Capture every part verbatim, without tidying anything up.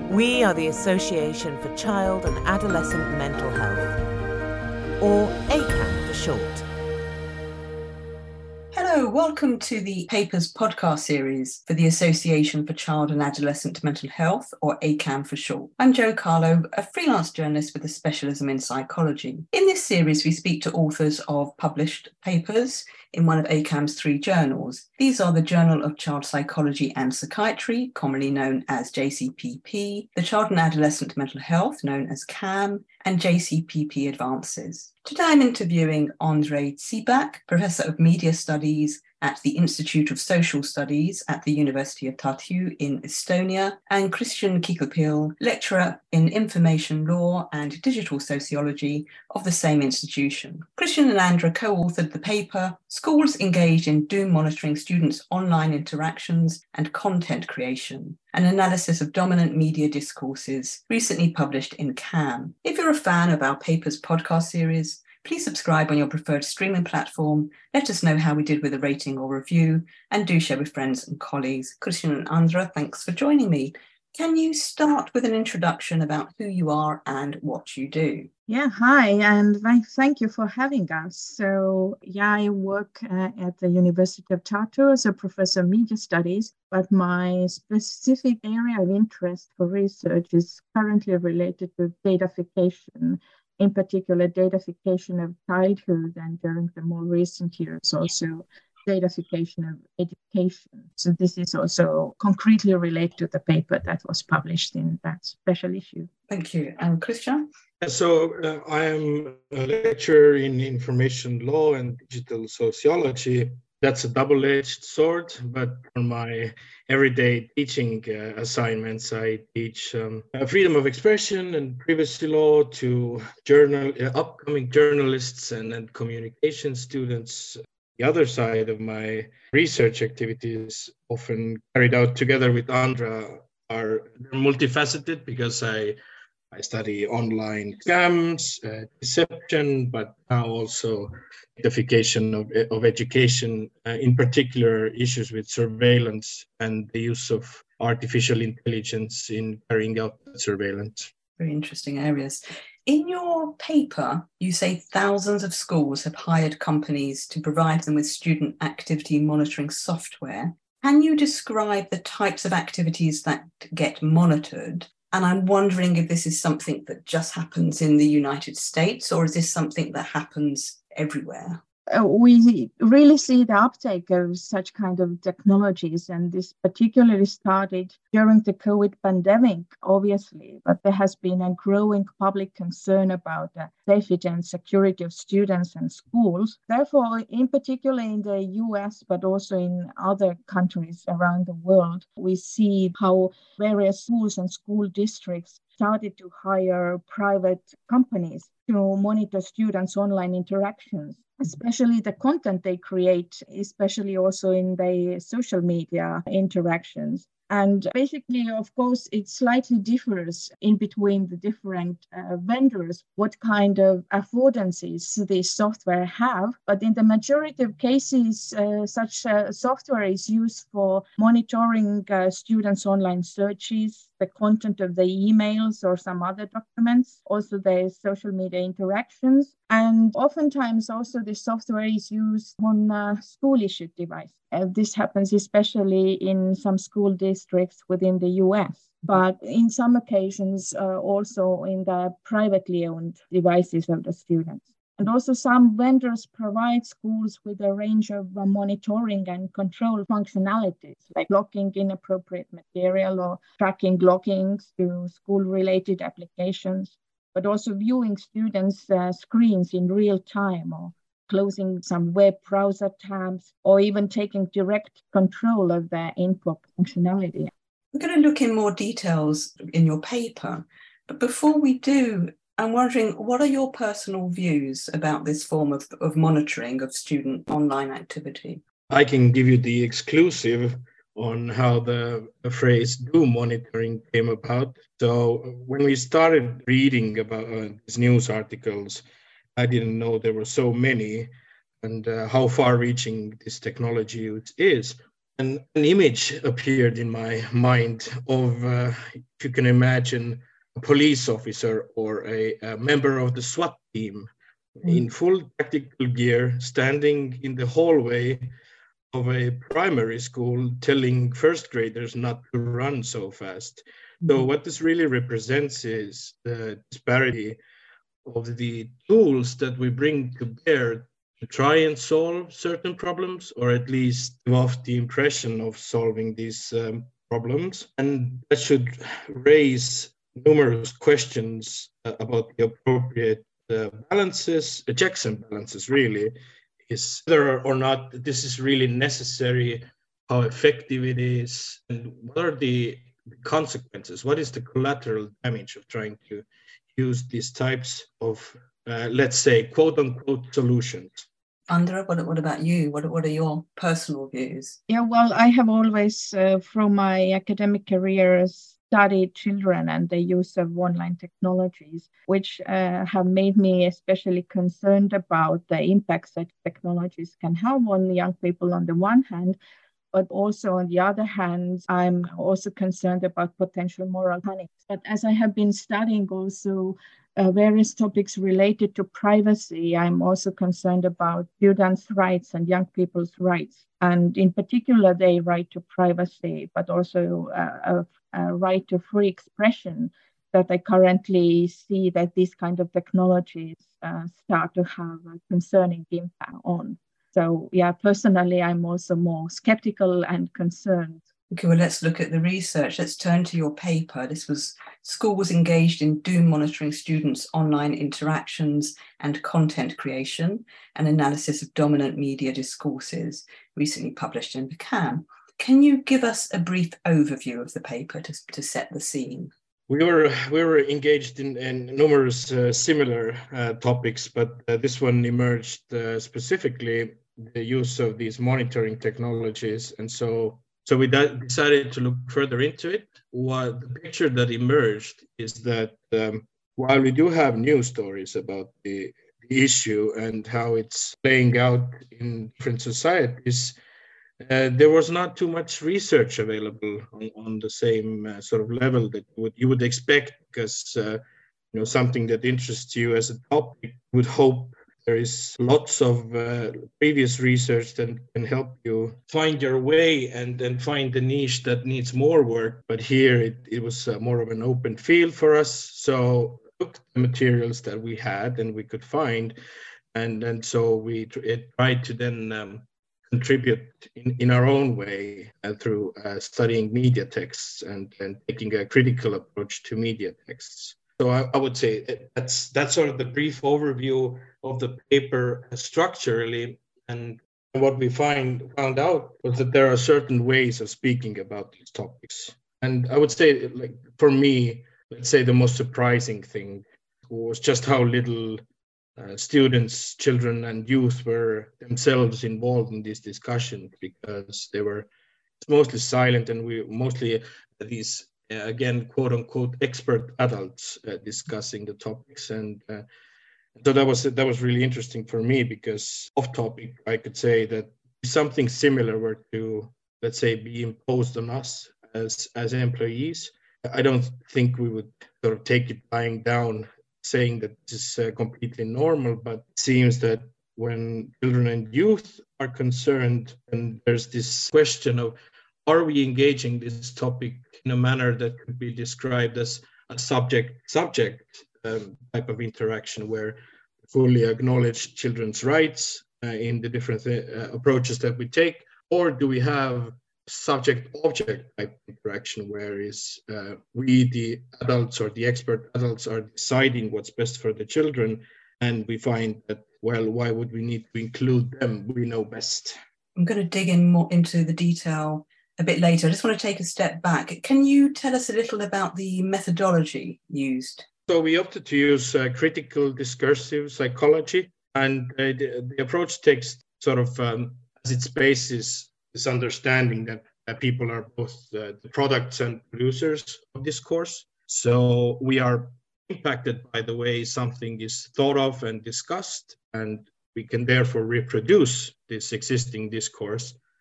We are the Association for Child and Adolescent Mental Health, or A C A M for short. Hello, welcome to the Papers podcast series for the Association for Child and Adolescent Mental Health, or A C A M for short. I'm Jo Carlo, a freelance journalist with a specialism in psychology. In this series, we speak to authors of published papers in one of A C A M's three journals. These are the Journal of Child Psychology and Psychiatry, commonly known as J C P P, the Child and Adolescent Mental Health, known as C A M, and J C P P Advances. Today I'm interviewing Andrei Tsibak, Professor of Media Studies at the Institute of Social Studies at the University of Tartu in Estonia, and Christian Kiekelpil, Lecturer in Information Law and Digital Sociology of the same institution. Christian and Andra co-authored the paper, Schools Engaged in Doom Monitoring Students' Online Interactions and Content Creation, an analysis of dominant media discourses, recently published in C A M. If you're a fan of our Papers podcast series, please subscribe on your preferred streaming platform. Let us know how we did with a rating or review, and do share with friends and colleagues. Christian and Andra, thanks for joining me. Can you start with an introduction about who you are and what you do? Yeah, hi, and thank you for having us. So, yeah, I work uh, at the University of Tartu as a professor of media studies, but my specific area of interest for research is currently related to datafication, in particular datafication of childhood, and during the more recent years also datafication of education. So this is also concretely related to the paper that was published in that special issue. Thank you. And Christian? So uh, I am a lecturer in information law and digital sociology. That's a double-edged sword, but for my everyday teaching uh, assignments, I teach um, uh, freedom of expression and privacy law to journal uh, upcoming journalists and, and communication students. The other side of my research activities, often carried out together with Andra, are multifaceted because I I study online scams, uh, deception, but now also datafication of, of education, uh, in particular issues with surveillance and the use of artificial intelligence in carrying out surveillance. Very interesting areas. In your paper, you say thousands of schools have hired companies to provide them with student activity monitoring software. Can you describe the types of activities that get monitored? And I'm wondering if this is something that just happens in the United States, or is this something that happens everywhere? Uh, we really see the uptake of such kind of technologies, and this particularly started during the COVID pandemic, obviously, but there has been a growing public concern about the safety and security of students and schools. Therefore, in particular in the U S, but also in other countries around the world, we see how various schools and school districts started to hire private companies to monitor students' online interactions, especially the content they create, especially also in the social media interactions. And basically, of course, it slightly differs in between the different uh, vendors, what kind of affordances this software have. But in the majority of cases, uh, such uh, software is used for monitoring uh, students' online searches, the content of the emails or some other documents, also their social media interactions. And oftentimes also the software is used on a school-issued device. Uh, this happens especially in some school districts within the U S, but in some occasions uh, also in the privately owned devices of the students. And also some vendors provide schools with a range of uh, monitoring and control functionalities, like blocking inappropriate material or tracking logins to school-related applications, but also viewing students' uh, screens in real time, or closing some web browser tabs, or even taking direct control of their input functionality. We're going to look in more details in your paper, but before we do, I'm wondering, what are your personal views about this form of, of monitoring of student online activity? I can give you the exclusive on how the, the phrase doom monitoring came about. So when we started reading about uh, these news articles, I didn't know there were so many and uh, how far-reaching this technology is. an, an image appeared in my mind of, uh, if you can imagine, a police officer or a, a member of the SWAT team mm. in full tactical gear, standing in the hallway of a primary school, telling first graders not to run so fast. Mm. So what this really represents is the disparity of the tools that we bring to bear to try and solve certain problems, or at least give off the impression of solving these um, problems. And that should raise numerous questions uh, about the appropriate uh, balances, uh, checks and balances, really, is whether or not this is really necessary, how effective it is, and what are the consequences, what is the collateral damage of trying to use these types of, uh, let's say, quote-unquote solutions. Andra, what, what about you? What, what are your personal views? Yeah, well, I have always, uh, from my academic career, studied children and the use of online technologies, which uh, have made me especially concerned about the impacts that technologies can have on young people on the one hand, but also on the other hand, I'm also concerned about potential moral panic. But as I have been studying also uh, various topics related to privacy, I'm also concerned about students' rights and young people's rights, and in particular, their right to privacy, but also uh, a, a right to free expression that I currently see that these kind of technologies uh, start to have a concerning impact on. So yeah, personally, I'm also more skeptical and concerned. Okay, well, let's look at the research. Let's turn to your paper. This was schools engaged in doom monitoring students' online interactions and content creation, an analysis of dominant media discourses, recently published in PACAN. Can you give us a brief overview of the paper to, to set the scene? We were we were engaged in, in numerous uh, similar uh, topics, but uh, this one emerged uh, specifically the use of these monitoring technologies, and so so we de- decided to look further into it. What the picture that emerged is that um, while we do have news stories about the, the issue and how it's playing out in different societies, Uh, there was not too much research available on, on the same uh, sort of level that you would, you would expect, because uh, you know, something that interests you as a topic, would hope there is lots of uh, previous research that can help you find your way and then find the niche that needs more work. But here it, it was uh, more of an open field for us. So we took the materials that we had and we could find, and, and so we it tried to then um, contribute in, in our own way uh, through uh, studying media texts and, and taking a critical approach to media texts. So I, I would say that's that's sort of the brief overview of the paper structurally. And what we find found out was that there are certain ways of speaking about these topics. And I would say, like, for me, let's say the most surprising thing was just how little Uh, students, children, and youth were themselves involved in these discussions, because they were mostly silent, and we mostly uh, these, uh, again, quote unquote, expert adults uh, discussing the topics. And uh, so that was that was really interesting for me, because off topic, I could say that if something similar were to, let's say, be imposed on us as, as employees, I don't think we would sort of take it lying down, saying that this is uh, completely normal. But it seems that when children and youth are concerned, and there's this question of, are we engaging this topic in a manner that could be described as a subject-subject um, type of interaction, where we fully acknowledge children's rights uh, in the different uh, approaches that we take, or do we have subject-object type interaction, where is uh, we, the adults or the expert adults, are deciding what's best for the children, and we find that, well, why would we need to include them? We know best. I'm going to dig in more into the detail a bit later. I just want to take a step back. Can you tell us a little about the methodology used? So we opted to use uh, critical discursive psychology, and uh, the, the approach takes sort of um, as its basis this understanding that, that people are both uh, the products and producers of discourse. So we are impacted by the way something is thought of and discussed, and we can therefore reproduce this existing discourse.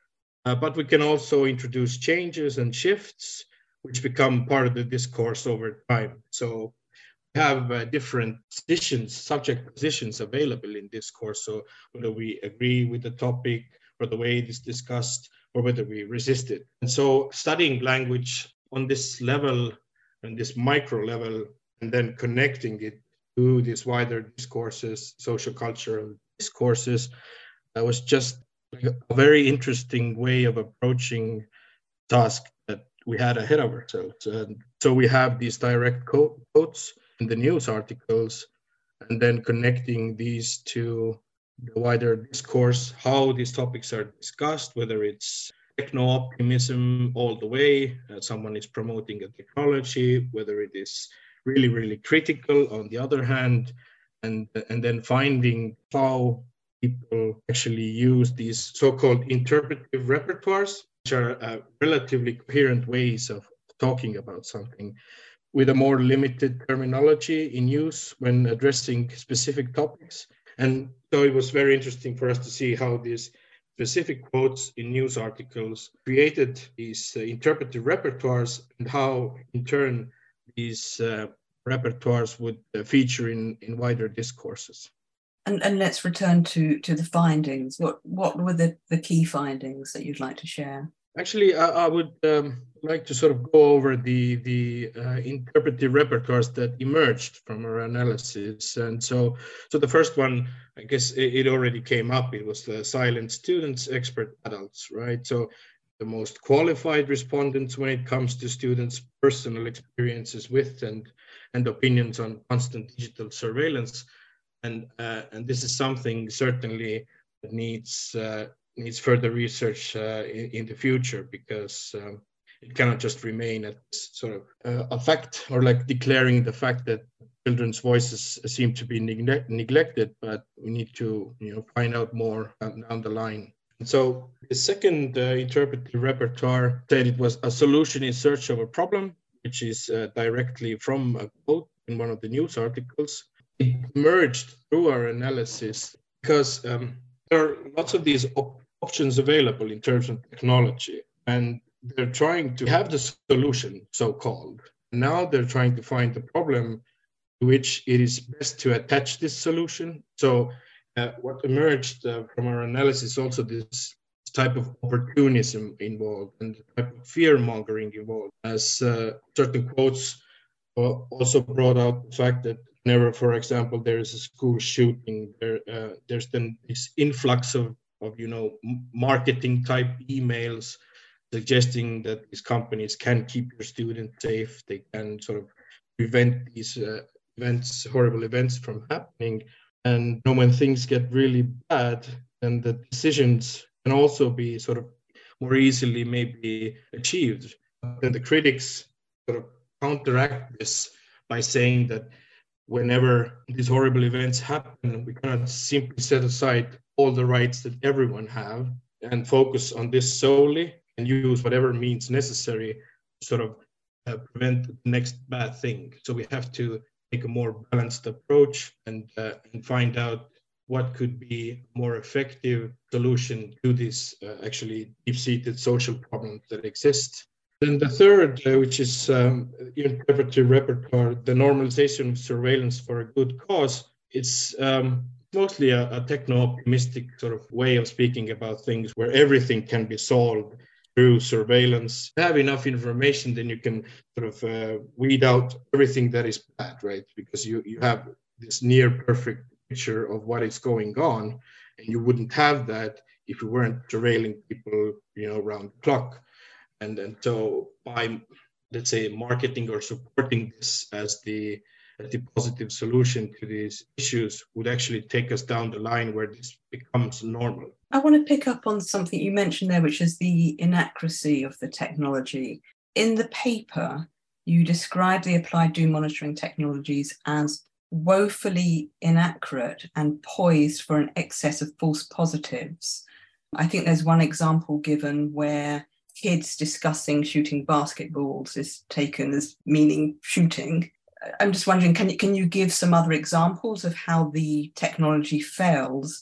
Uh, but we can also introduce changes and shifts, which become part of the discourse over time. So we have uh, different positions, subject positions available in discourse. So whether we agree with the topic or the way it is discussed, or whether we resist it. And so studying language on this level and this micro level, and then connecting it to these wider discourses, social cultural discourses, that was just like a very interesting way of approaching task that we had ahead of ourselves. And so we have these direct quotes in the news articles, and then connecting these to the wider discourse, how these topics are discussed, whether it's techno-optimism all the way, uh, someone is promoting a technology, whether it is really, really critical on the other hand, and, and then finding how people actually use these so-called interpretive repertoires, which are uh, relatively coherent ways of talking about something with a more limited terminology in use when addressing specific topics. And so it was very interesting for us to see how these specific quotes in news articles created these uh, interpretive repertoires, and how in turn these uh, repertoires would uh, feature in, in wider discourses. And, and let's return to, to the findings. What what were the, the key findings that you'd like to share? Actually, I, I would um, like to sort of go over the, the uh, interpretive repertoires that emerged from our analysis. And so, so the first one, I guess it, it already came up. It was the silent students, expert adults, right? So the most qualified respondents when it comes to students' personal experiences with and, and opinions on constant digital surveillance. And, uh, and this is something certainly that needs uh, needs further research uh, in, in the future, because um, it cannot just remain at sort of uh, a fact, or like declaring the fact that children's voices seem to be neglect- neglected, but we need to, you know, find out more down the line. And so the second uh, interpretive repertoire said it was a solution in search of a problem, which is uh, directly from a quote in one of the news articles. It emerged through our analysis because um, there are lots of these op- options available in terms of technology, and they're trying to have the solution, so-called. Now they're trying to find the problem to which it is best to attach this solution. So uh, what emerged uh, from our analysis also this type of opportunism involved and the type of fear-mongering involved, as uh, certain quotes uh, also brought out the fact that whenever, for example, there is a school shooting, there, uh, there's then this influx of of, you know, marketing type emails suggesting that these companies can keep your students safe. They can sort of prevent these uh, events, horrible events from happening. And you know, when things get really bad, then the decisions can also be sort of more easily maybe achieved. Then the critics sort of counteract this by saying that whenever these horrible events happen, we cannot simply set aside all the rights that everyone have and focus on this solely and use whatever means necessary to sort of uh, prevent the next bad thing. So we have to take a more balanced approach and, uh, and find out what could be a more effective solution to these uh, actually deep-seated social problems that exist. Then the third, uh, which is um, interpretive repertoire, the normalization of surveillance for a good cause, it's um, mostly a, a techno-optimistic sort of way of speaking about things where everything can be solved through surveillance. Have enough information, then you can sort of uh, weed out everything that is bad, right? Because you, you have this near perfect picture of what is going on, and you wouldn't have that if you weren't surveilling people, you know, around the clock. And, and so by, let's say, marketing or supporting this as the, as the positive solution to these issues would actually take us down the line where this becomes normal. I want to pick up on something you mentioned there, which is the inaccuracy of the technology. In the paper, you describe the applied doom monitoring technologies as woefully inaccurate and poised for an excess of false positives. I think there's one example given where kids discussing shooting basketballs is taken as meaning shooting. I'm just wondering, can you, can you give some other examples of how the technology fails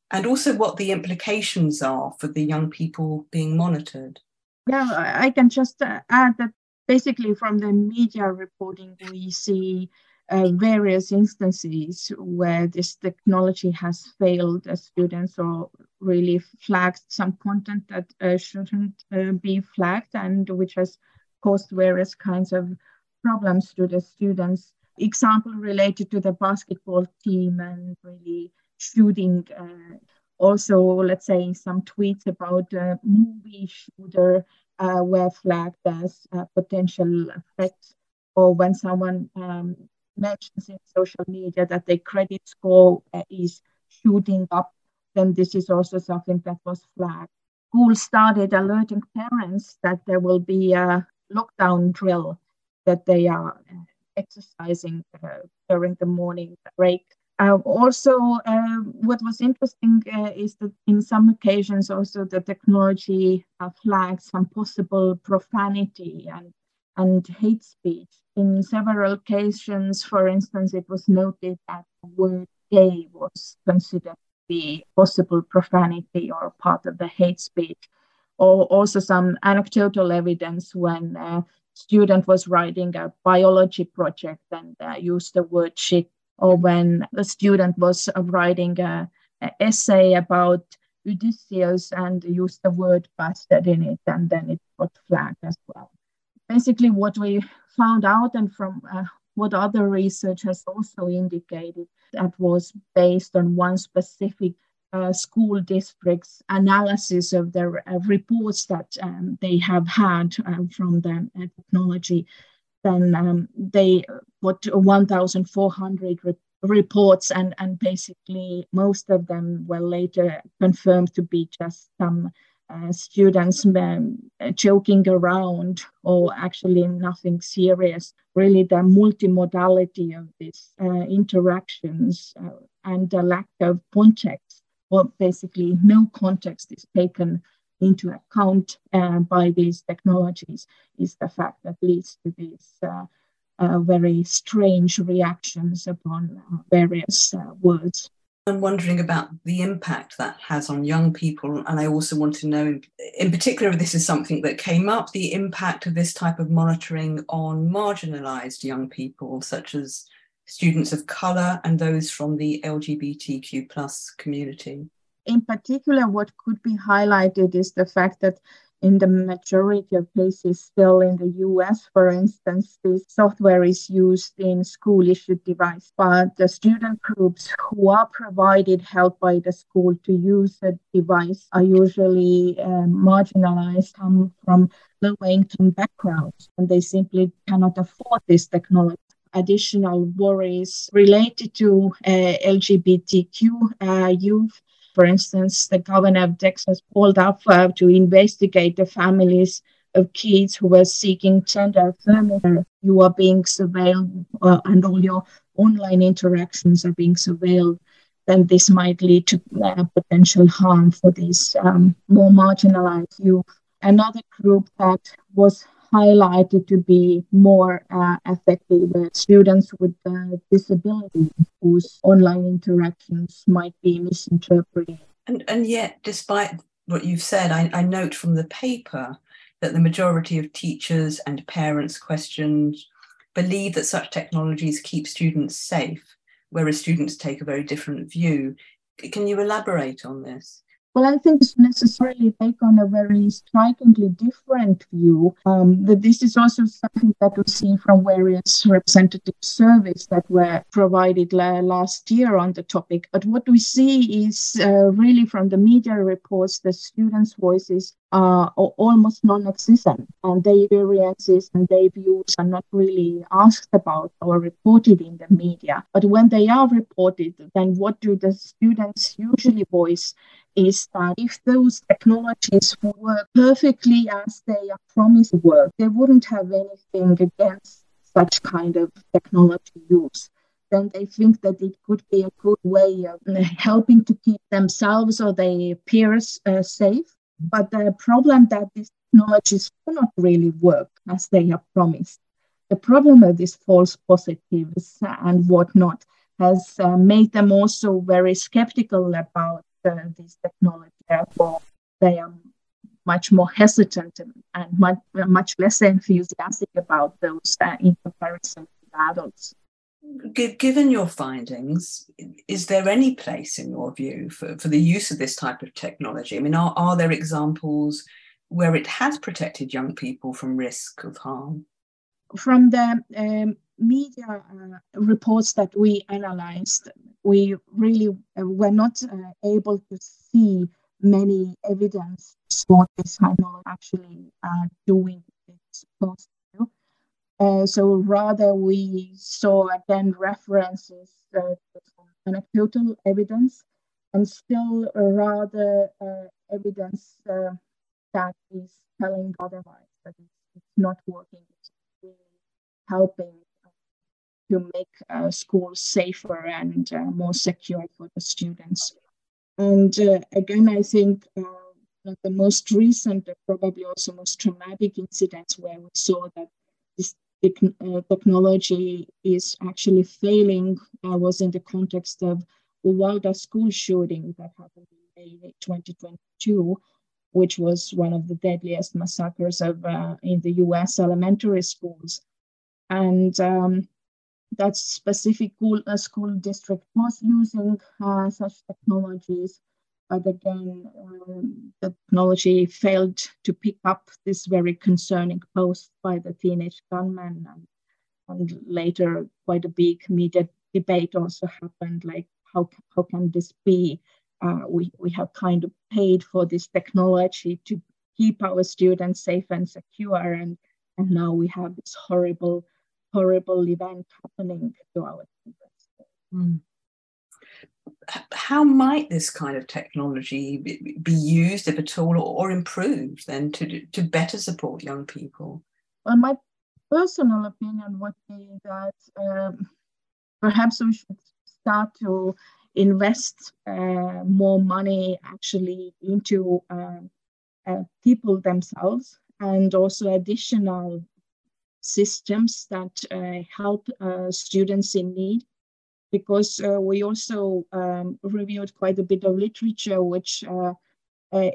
and also what the implications are for the young people being monitored. Yeah, I can just uh, add that basically from the media reporting, we see uh, various instances where this technology has failed as students or really flagged some content that uh, shouldn't uh, be flagged, and which has caused various kinds of problems to the students. Example related to the basketball team and really shooting. Uh, also, let's say some tweets about a movie shooter uh, were flagged as a potential threat, or when someone um, mentions in social media that their credit score uh, is shooting up, then this is also something that was flagged. School started alerting parents that there will be a lockdown drill that they are exercising uh, during the morning break. Uh, also, uh, what was interesting uh, is that in some occasions also the technology uh, flagged some possible profanity and, and hate speech. In several occasions, for instance, it was noted that the word gay was considered to be possible profanity or part of the hate speech. Or also some anecdotal evidence when a student was writing a biology project and uh, used the word shit, or when the student was uh, writing an essay about Odysseus and used the word bastard in it, and then it got flagged as well. Basically, what we found out, and from uh, what other research has also indicated, that was based on one specific Uh, school districts' analysis of their uh, reports that um, they have had uh, from the uh, technology, then um, they got one thousand four hundred re- reports, and, and basically most of them were later confirmed to be just some uh, students um, joking around or actually nothing serious. Really, the multimodality of these uh, interactions uh, and the lack of context, or basically no context is taken into account uh, by these technologies, is the fact that leads to these uh, uh, very strange reactions upon uh, various uh, words. I'm wondering about the impact that has on young people, and I also want to know, in, in particular, if this is something that came up, the impact of this type of monitoring on marginalised young people, such as students of colour and those from the L G B T Q plus community. In particular, what could be highlighted is the fact that in the majority of cases, still in the U S, for instance, this software is used in school-issued device, but the student groups who are provided help by the school to use the device are usually uh, marginalized, come from low-income backgrounds, and they simply cannot afford this technology. Additional worries related to uh, L G B T Q uh, youth. For instance, the governor of Texas called up uh, to investigate the families of kids who were seeking gender affirming. You are being surveilled uh, and all your online interactions are being surveilled. Then this might lead to uh, potential harm for these um, more marginalized youth. Another group that was highlighted to be more uh, affected were students with uh, disabilities whose online interactions might be misinterpreted. And, and yet, despite what you've said, I, I note from the paper that the majority of teachers and parents questioned believe that such technologies keep students safe, whereas students take a very different view. Can you elaborate on this? Well, I think it's necessarily take on a very strikingly different view. Um, that this is also something that we see from various representative surveys that were provided la- last year on the topic. But what we see is uh, really from the media reports, the students' voices are almost non-existent, and their experiences and their views are not really asked about or reported in the media. But when they are reported, then what do the students usually voice is that if those technologies work perfectly as they are promised to work, they wouldn't have anything against such kind of technology use. Then they think that it could be a good way of helping to keep themselves or their peers uh, safe. But the problem that these technologies do not really work as they are promised. The problem of these false positives and whatnot has uh, made them also very skeptical about uh, these technologies. Therefore, they are much more hesitant and, and much, much less enthusiastic about those uh, in comparison to adults. Given your findings, is there any place, in your view, for, for the use of this type of technology? I mean, are, are there examples where it has protected young people from risk of harm? From the um, media uh, reports that we analyzed, we really uh, were not uh, able to see many evidence for this technology actually uh, doing what it's supposed to do. Uh, so rather we saw again references uh, to some anecdotal evidence and still rather uh, evidence uh, that is telling otherwise, that it's, it's not working, it's really helping to make uh, schools safer and uh, more secure for the students. And uh, again, I think uh, the most recent, uh, probably also most traumatic incidents where we saw that this uh, technology is actually failing uh, was in the context of Uvalde school shooting that happened in May twenty twenty-two, which was one of the deadliest massacres of uh, in the U S elementary schools. And um, that specific school, uh, school district was using uh, such technologies, but again, um, the technology failed to pick up this very concerning post by the teenage gunman, and, and later quite a big media debate also happened, like how, how can this be? Uh, we, we have kind of paid for this technology to keep our students safe and secure, and, and now we have this horrible horrible event happening to our students. Mm. How might this kind of technology be used, if at all, or improved then to, to better support young people? Well, my personal opinion would be that um, perhaps we should start to invest uh, more money actually into uh, uh, people themselves, and also additional systems that uh, help uh, students in need, because uh, we also um, reviewed quite a bit of literature which uh, uh,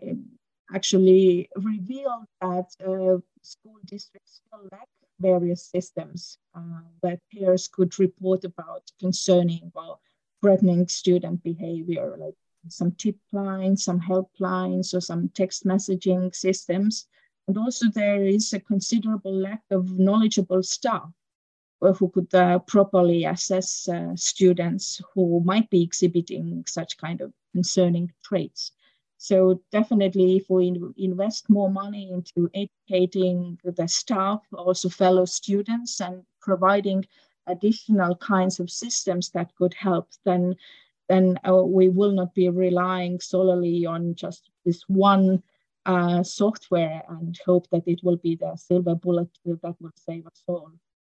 actually revealed that uh, school districts still lack various systems uh, where peers could report about concerning or threatening student behavior, like some tip lines, some helplines, or some text messaging systems. And also there is a considerable lack of knowledgeable staff who could uh, properly assess uh, students who might be exhibiting such kind of concerning traits. So definitely if we invest more money into educating the staff, also fellow students, and providing additional kinds of systems that could help, then, then uh, we will not be relying solely on just this one Uh, software and hope that it will be the silver bullet that will save us all.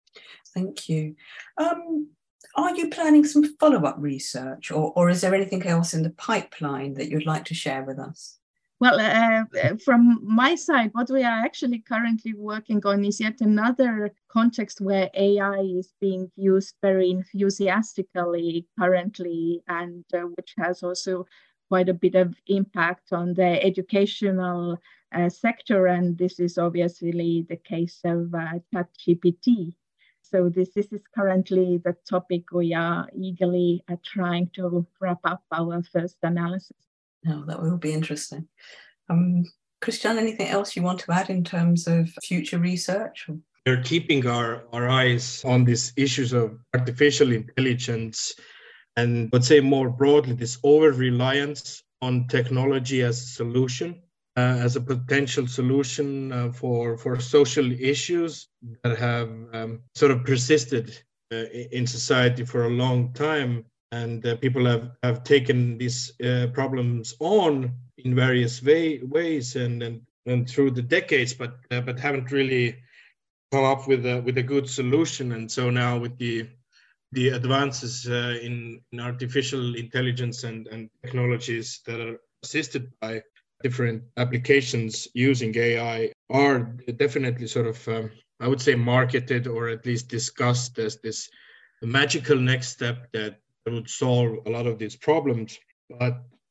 Thank you. Um, are you planning some follow-up research, or, or is there anything else in the pipeline that you'd like to share with us? Well, uh, from my side, what we are actually currently working on is yet another context where A I is being used very enthusiastically currently, and uh, which has also quite a bit of impact on the educational uh, sector, and this is obviously the case of uh, ChatGPT. So this, this is currently the topic we are eagerly uh, trying to wrap up our first analysis. Oh, that will be interesting. Um, Christian, anything else you want to add in terms of future research? We're keeping our, our eyes on these issues of artificial intelligence, and let's say more broadly, this over-reliance on technology as a solution, uh, as a potential solution uh, for, for social issues that have um, sort of persisted uh, in society for a long time. And uh, people have, have taken these uh, problems on in various way, ways and, and, and through the decades, but uh, but haven't really come up with a, with a good solution. And so now with the the advances uh, in, in artificial intelligence and, and technologies that are assisted by different applications using A I are definitely sort of, um, I would say, marketed or at least discussed as this magical next step that would solve a lot of these problems. But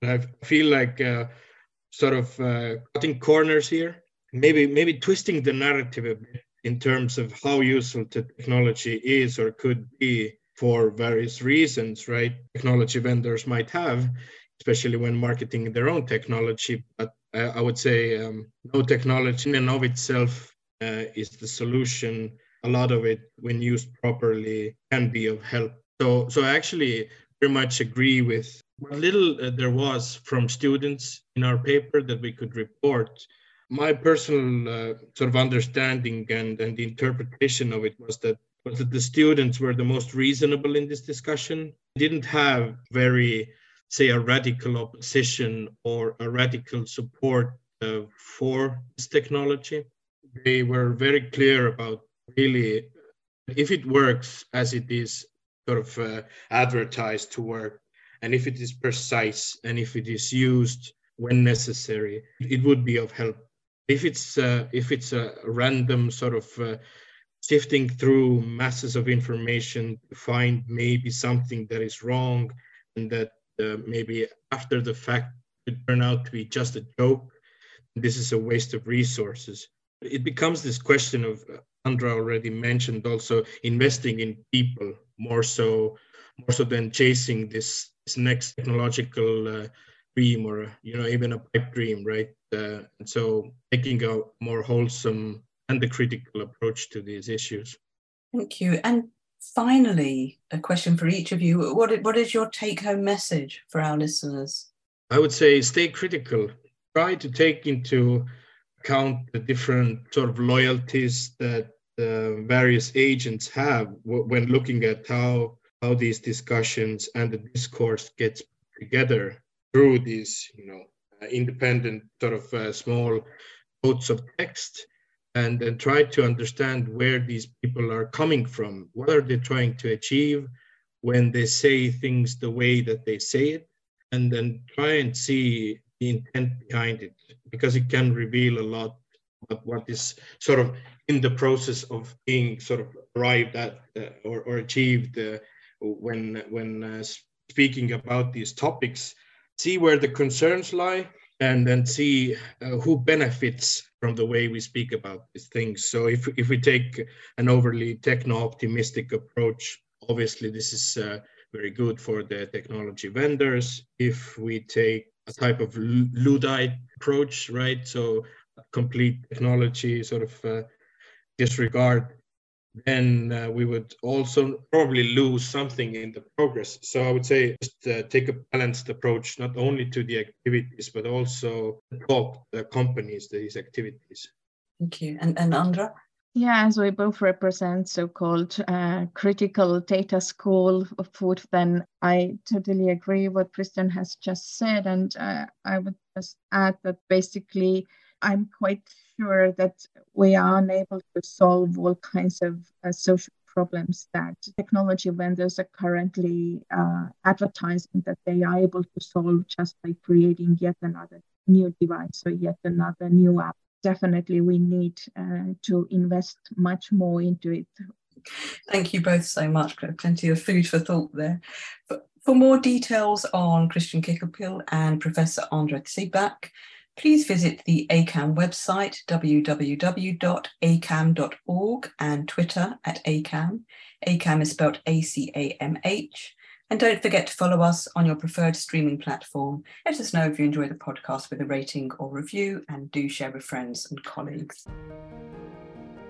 I feel like uh, sort of uh, cutting corners here, maybe maybe twisting the narrative a bit in terms of how useful the technology is or could be for various reasons, right? Technology vendors might have, especially when marketing their own technology. But uh, I would say um, no technology in and of itself uh, is the solution. A lot of it, when used properly, can be of help. So, so I actually very much agree with what little uh, there was from students in our paper that we could report. My personal uh, sort of understanding and, and the interpretation of it was that, was that the students were the most reasonable in this discussion. They didn't have very, say, a radical opposition or a radical support uh, for this technology. They were very clear about really, if it works as it is sort of uh, advertised to work, and if it is precise, and if it is used when necessary, it would be of help. If it's uh, if it's a random sort of uh, sifting through masses of information to find maybe something that is wrong, and that uh, maybe after the fact could turn out to be just a joke, this is a waste of resources. It becomes this question of, uh, Andra already mentioned, also investing in people more so, more so than chasing this, this next technological uh, dream, or you know, even a pipe dream, right? Uh, and so taking a more wholesome and a critical approach to these issues. Thank you. And finally, a question for each of you. What, what is your take-home message for our listeners? I would say stay critical. Try to take into account the different sort of loyalties that uh, various agents have w- when looking at how, how these discussions and the discourse gets together through these, you know, uh, independent sort of uh, small quotes of text, and then try to understand where these people are coming from. What are they trying to achieve when they say things the way that they say it? And then try and see the intent behind it, because it can reveal a lot about what is sort of in the process of being sort of arrived at uh, or, or achieved uh, when, when uh, speaking about these topics. See where the concerns lie, and then see uh, who benefits from the way we speak about these things. So if, if we take an overly techno-optimistic approach, obviously this is uh, very good for the technology vendors. If we take a type of Luddite approach, right, so complete technology sort of uh, disregard, then uh, we would also probably lose something in the progress. So I would say just uh, take a balanced approach, not only to the activities, but also talk the companies, these activities. Thank you. And, and Andra? Yeah, as we both represent so-called uh, critical data school of food, then I totally agree what Christian has just said. And uh, I would just add that basically I'm quite sure that we are unable to solve all kinds of uh, social problems that technology vendors are currently uh, advertising that they are able to solve just by creating yet another new device or yet another new app. Definitely we need uh, to invest much more into it. Thank you both so much. Plenty of food for thought there. For, for more details on Christian Kickelpill and Professor Andra Ziebak, please visit the A C A M website, w w w dot a c a m dot org, and Twitter at A C A M. A C A M is spelled A C A M H. And don't forget to follow us on your preferred streaming platform. Let us know if you enjoy the podcast with a rating or review, and do share with friends and colleagues.